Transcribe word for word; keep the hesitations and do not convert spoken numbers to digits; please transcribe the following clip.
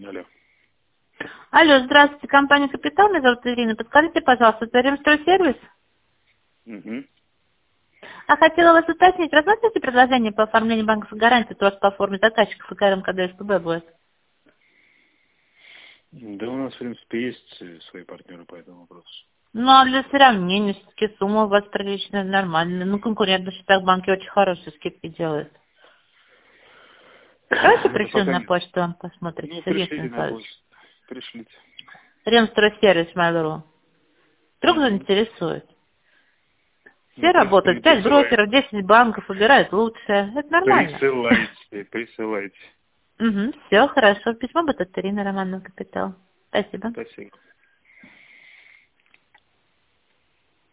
Алло. Алло, здравствуйте, компания «Капитал», меня зовут Ирина. Подскажите, пожалуйста, это Ремстройсервис? Угу. А хотела вас уточнить, рассмотрите предложение по оформлению банковской гарантии просто по форме заказчиков и КРМ, когда СПБ будет? Да у нас, в принципе, есть свои партнеры по этому вопросу. Ну, а для сравнения, все-таки сумма у вас приличная, нормальная. Ну, конкурентно, что так банки очень хорошие скидки делают. Давайте Это пришлю пока на не... почту, вам посмотрите, Ну, Сергей пришлите на Станиславович. почту. Пришлите. Ремстройсервис Mail.ru. Вдруг Угу. заинтересует. Ну, Все в принципе, работают, не пять присылайте. брокеров, десять банков, выбирают лучшее. Это нормально. Присылайте, присылайте. Угу, все хорошо. Письмо будет от Ирины Романовны, Капитал. Спасибо. Спасибо.